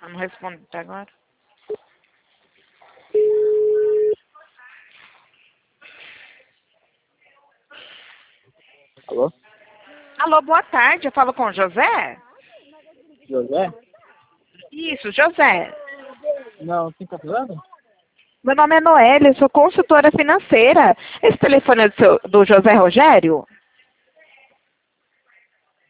Eu não respondi até agora. Alô? Alô, boa tarde. Eu falo com o José? José? Isso, José. Não, quem tá falando? Meu nome é Noélia, eu sou consultora financeira. Esse telefone é do José Rogério?